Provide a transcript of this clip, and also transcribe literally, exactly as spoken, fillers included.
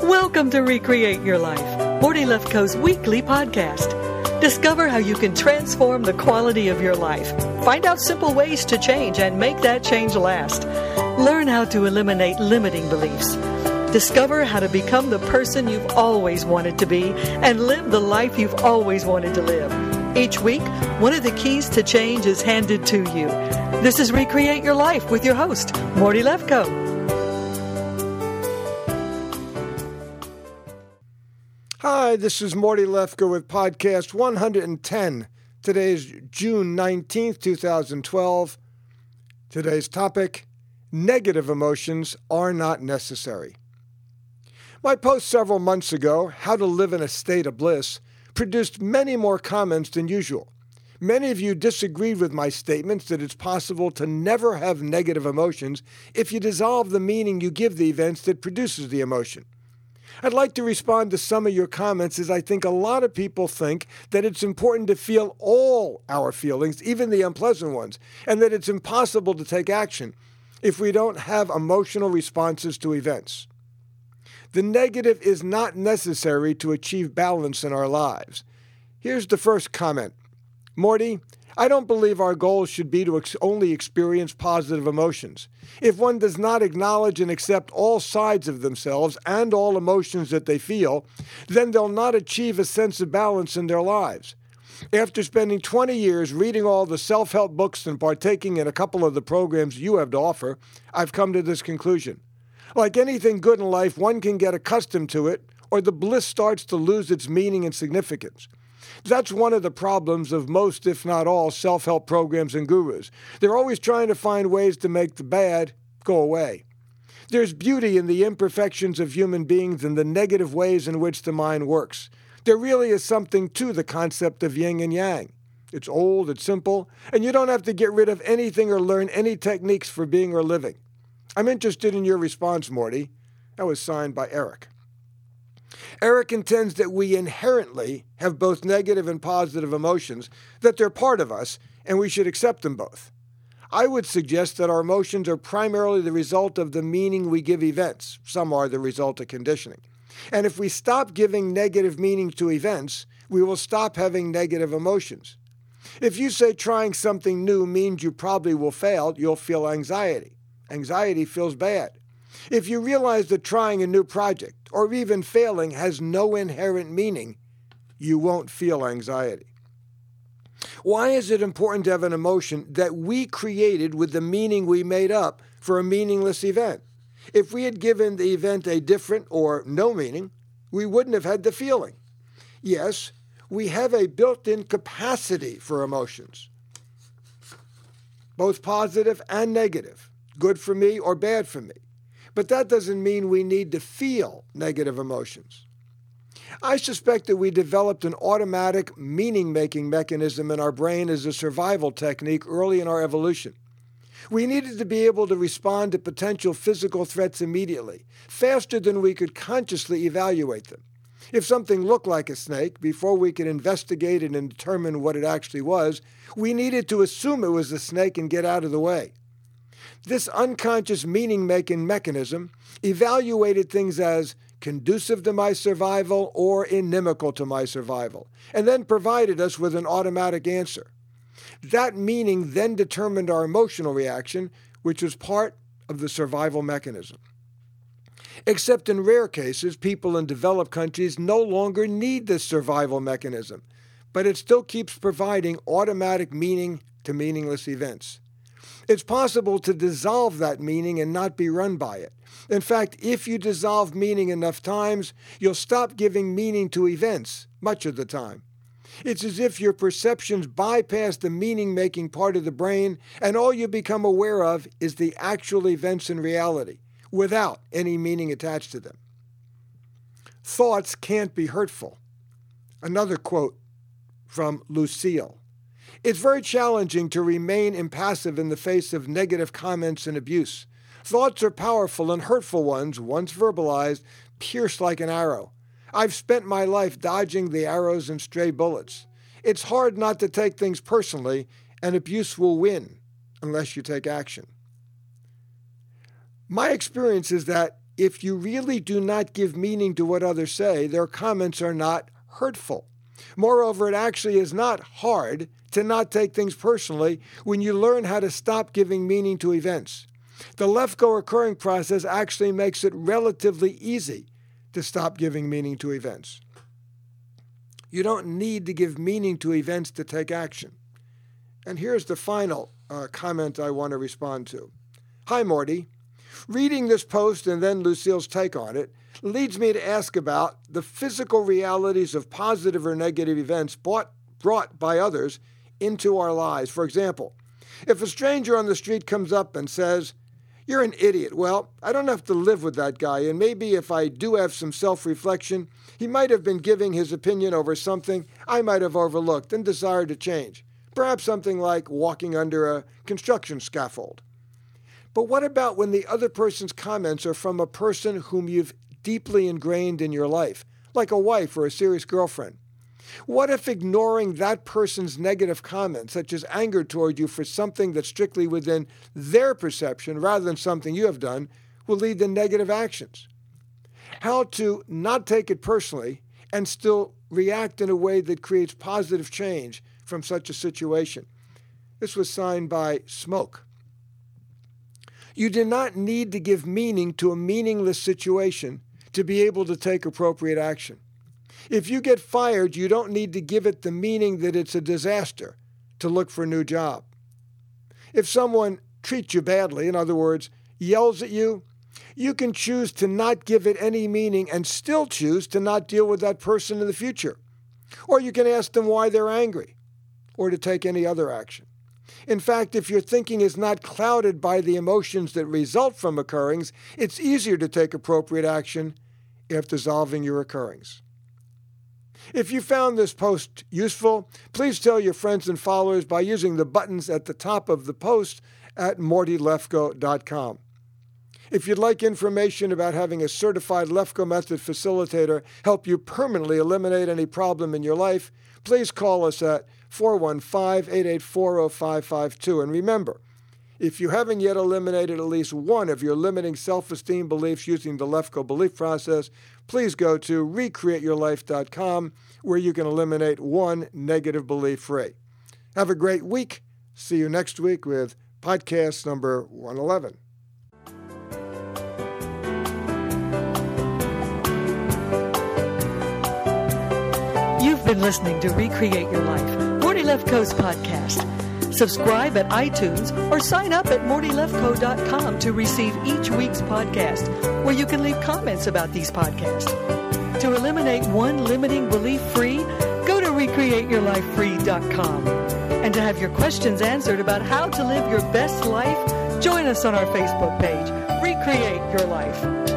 Welcome to Recreate Your Life, Morty Lefkoe's weekly podcast. Discover how you can transform the quality of your life. Find out simple ways to change and make that change last. Learn how to eliminate limiting beliefs. Discover how to become the person you've always wanted to be and live the life you've always wanted to live. Each week, one of the keys to change is handed to you. This is Recreate Your Life with your host, Morty Lefkoe. Hi, this is Morty Lefkoe with podcast one hundred ten. Today is June nineteenth, twenty twelve. Today's topic, negative emotions are not necessary. My post several months ago, How to Live in a State of Bliss, produced many more comments than usual. Many of you disagreed with my statements that it's possible to never have negative emotions if you dissolve the meaning you give the events that produces the emotion. I'd like to respond to some of your comments, as I think a lot of people think that it's important to feel all our feelings, even the unpleasant ones, and that it's impossible to take action if we don't have emotional responses to events. The negative is not necessary to achieve balance in our lives. Here's the first comment. Morty, I don't believe our goal should be to ex- only experience positive emotions. If one does not acknowledge and accept all sides of themselves and all emotions that they feel, then they'll not achieve a sense of balance in their lives. After spending twenty years reading all the self-help books and partaking in a couple of the programs you have to offer, I've come to this conclusion. Like anything good in life, one can get accustomed to it, or the bliss starts to lose its meaning and significance. That's one of the problems of most, if not all, self-help programs and gurus. They're always trying to find ways to make the bad go away. There's beauty in the imperfections of human beings and the negative ways in which the mind works. There really is something to the concept of yin and yang. It's old, it's simple, and you don't have to get rid of anything or learn any techniques for being or living. I'm interested in your response, Morty. That was signed by Eric. Eric contends that we inherently have both negative and positive emotions, that they're part of us, and we should accept them both. I would suggest that our emotions are primarily the result of the meaning we give events. Some are the result of conditioning. And if we stop giving negative meanings to events, we will stop having negative emotions. If you say trying something new means you probably will fail, you'll feel anxiety. Anxiety feels bad. If you realize that trying a new project or even failing has no inherent meaning, you won't feel anxiety. Why is it important to have an emotion that we created with the meaning we made up for a meaningless event? If we had given the event a different or no meaning, we wouldn't have had the feeling. Yes, we have a built-in capacity for emotions, both positive and negative, good for me or bad for me. But that doesn't mean we need to feel negative emotions. I suspect that we developed an automatic meaning-making mechanism in our brain as a survival technique early in our evolution. We needed to be able to respond to potential physical threats immediately, faster than we could consciously evaluate them. If something looked like a snake, before we could investigate it and determine what it actually was, we needed to assume it was a snake and get out of the way. This unconscious meaning-making mechanism evaluated things as conducive to my survival or inimical to my survival, and then provided us with an automatic answer. That meaning then determined our emotional reaction, which was part of the survival mechanism. Except in rare cases, people in developed countries no longer need this survival mechanism, but it still keeps providing automatic meaning to meaningless events. It's possible to dissolve that meaning and not be run by it. In fact, if you dissolve meaning enough times, you'll stop giving meaning to events much of the time. It's as if your perceptions bypass the meaning-making part of the brain, and all you become aware of is the actual events in reality, without any meaning attached to them. Thoughts can't be hurtful. Another quote from Lucille. It's very challenging to remain impassive in the face of negative comments and abuse. Thoughts are powerful, and hurtful ones, once verbalized, pierce like an arrow. I've spent my life dodging the arrows and stray bullets. It's hard not to take things personally, and abuse will win unless you take action. My experience is that if you really do not give meaning to what others say, their comments are not hurtful. Moreover, it actually is not hard to not take things personally when you learn how to stop giving meaning to events. The Lefko recurring process actually makes it relatively easy to stop giving meaning to events. You don't need to give meaning to events to take action. And here's the final uh, comment I want to respond to. Hi, Morty. Reading this post and then Lucille's take on it leads me to ask about the physical realities of positive or negative events brought, brought by others into our lives. For example, if a stranger on the street comes up and says, "You're an idiot," well, I don't have to live with that guy, and maybe if I do have some self-reflection, he might have been giving his opinion over something I might have overlooked and desired to change. Perhaps something like walking under a construction scaffold. But what about when the other person's comments are from a person whom you've deeply ingrained in your life, like a wife or a serious girlfriend? What if ignoring that person's negative comments, such as anger toward you for something that's strictly within their perception rather than something you have done, will lead to negative actions? How to not take it personally and still react in a way that creates positive change from such a situation. This was signed by Smoke. You do not need to give meaning to a meaningless situation to be able to take appropriate action. If you get fired, you don't need to give it the meaning that it's a disaster to look for a new job. If someone treats you badly, in other words, yells at you, you can choose to not give it any meaning and still choose to not deal with that person in the future. Or you can ask them why they're angry, or to take any other action. In fact, if your thinking is not clouded by the emotions that result from occurrings, it's easier to take appropriate action after dissolving your occurrings. If you found this post useful, please tell your friends and followers by using the buttons at the top of the post at morty lefko dot com. If you'd like information about having a certified Lefko Method facilitator help you permanently eliminate any problem in your life, please call us at four one five, eight eight four, zero five five two. And remember, if you haven't yet eliminated at least one of your limiting self-esteem beliefs using the Lefko belief process, please go to recreate your life dot com where you can eliminate one negative belief free. Have a great week. See you next week with podcast number one eleven. You've been listening to Recreate Your Life, Morty Lefko's podcast. Subscribe at iTunes or sign up at morty lefko dot com to receive each week's podcast, where you can leave comments about these podcasts. To eliminate one limiting belief free, go to recreate your life free dot com. And to have your questions answered about how to live your best life, join us on our Facebook page, Recreate Your Life.